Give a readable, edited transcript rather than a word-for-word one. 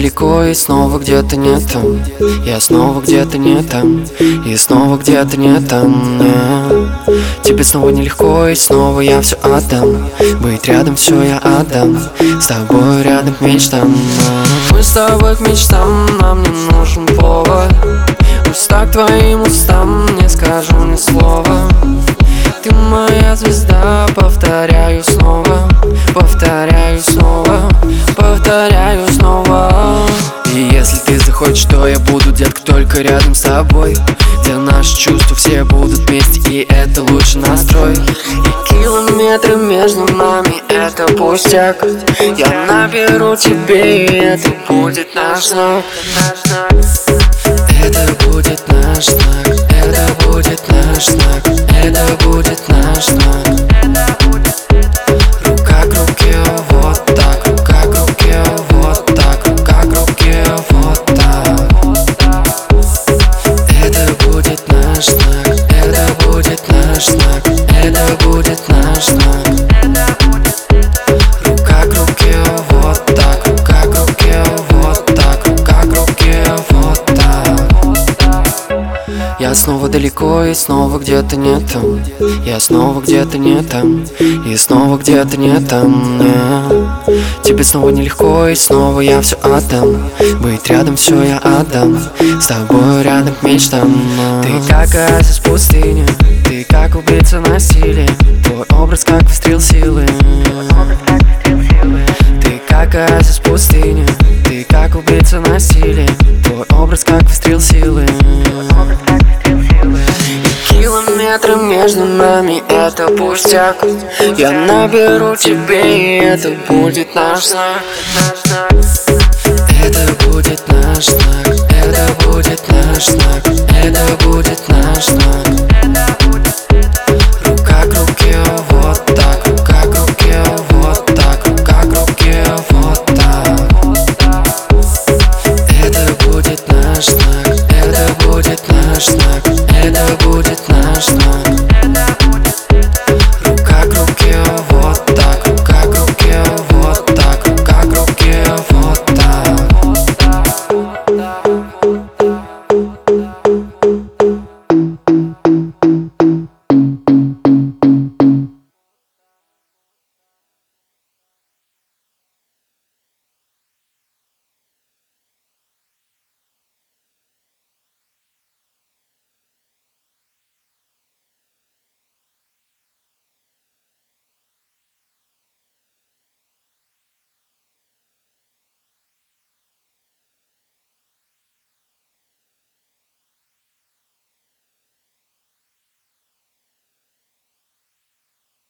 далеко и снова где-то не там. Я снова где-то не там, и снова где-то не там. Тебе снова нелегко, и снова я все отдам. Быть рядом все я отдам, с тобой рядом к мечтам. Мы с тобой к мечтам, нам не нужен повод. Уста к твоим устам, не скажу ни слова. Ты моя звезда, повторяю снова, повторяю снова, повторяю снова. И если ты захочешь, то я буду, детка, только рядом с тобой, где наши чувства все будут вместе, и это лучший настрой. И километры между нами — это пустяк. Я наберу тебе, и это будет наш знак. Это будет наш знак, это будет наш знак, это будет наш знак. Рука к руке, вот так, рука к руке, вот так, рука к руке, вот так. Это будет наш знак, это будет наш знак, это будет наш знак. Рука к руке, вот так, рука к руке, вот так, рука к руке, вот так. Я снова далеко, и снова где-то не там. Я снова где-то не там, и снова где-то не там. Тебе снова нелегко, и снова я все отдам. Быть рядом все я отдам, с тобой рядом к мечтам. Ты как оазис в пустыне, ты как убийца насилия. Твой образ как выстрел силы. Ты как оазис в пустыне, ты как убийца насилия. Твой образ как выстрел силы. Километры между нами — это пустяк. Я наберу тебе, и это будет наш знак. Это будет наш знак, это будет наш знак, это будет наш знак. Рука к руке, вот так, рука к руке, вот так, рука к руке, вот так. Это будет наш знак, это будет наш знак, это будет наш знак.